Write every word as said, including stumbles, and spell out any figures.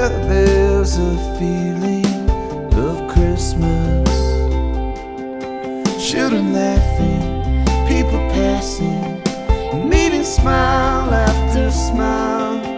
Yeah, there's a feeling of Christmas. Children laughing, people passing, meeting smile after smile.